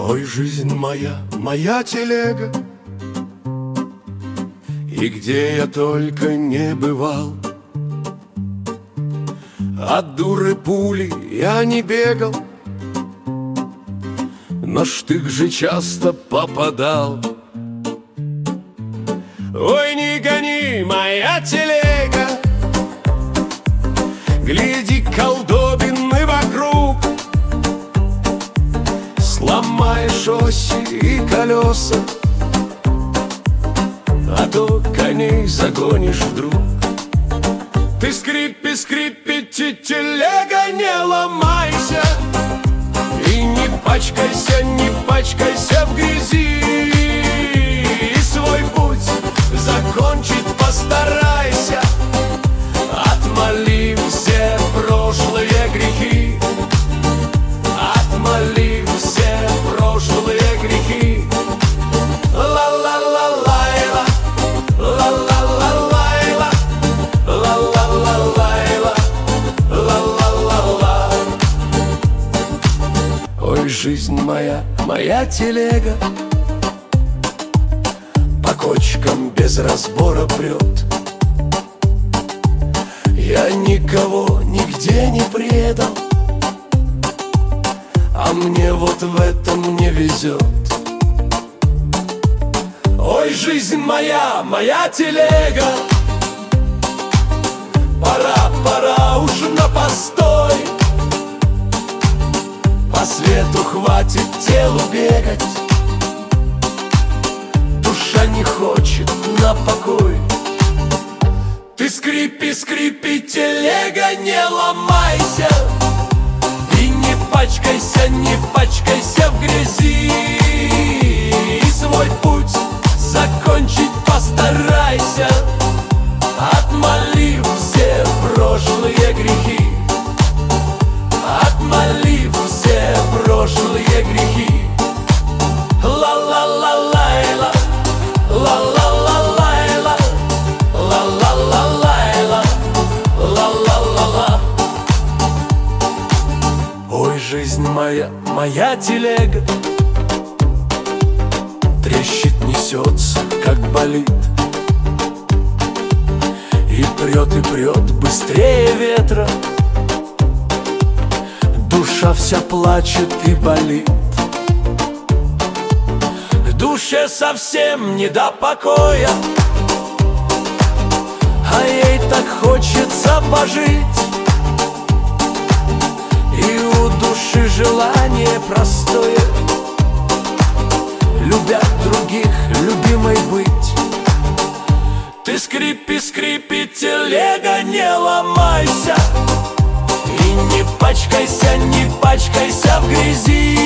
Ой, жизнь моя, моя телега, и где я только не бывал. От дуры пули я не бегал, на штык же часто попадал. Ой, не гони, моя телега, гляди, колдобины вокруг. Сломаешь оси и колеса, а то коней загонишь вдруг. Ты скрипи, скрипите, телега, не ломайся, и не пачкайся, не пачкайся в грязи. И свой путь закончить постарайся, отмоли все прошлые грехи, отмоли все прошлые грехи. Ла-ла-ла-лайла, ла-ла-ла-лайла, ла-ла-ла-лайла, ла-ла-ла-ла. Ой, жизнь моя, моя телега, по кочкам без разбора прет. Я никого нигде не предал, а мне вот в этом не везет. Ой, жизнь моя, моя телега, пора, пора уж на постой. По свету хватит телу бегать, душа не хочет на покой. Ты скрипи, скрипи, телега, не ломайся, и не пачкайся, не пачкайся в грязи. И свой путь закончить постарайся, отмолив все прошлые грехи, отмолив все прошлые грехи. Ла-ла-ла-лайла, ла-ла-ла-лайла, ла-ла-ла-лайла, ла-ла-ла-ла. Ой, жизнь моя, моя телега, трещит, несется, как болит, и прет быстрее ветра. Душа вся плачет и болит, душе совсем не до покоя, а ей так хочется пожить. И у души желание простое, любя других, любимой быть. Ты скрипи, скрипи, телега, не ломайся, и не пачкайся, не пачкайся в грязи.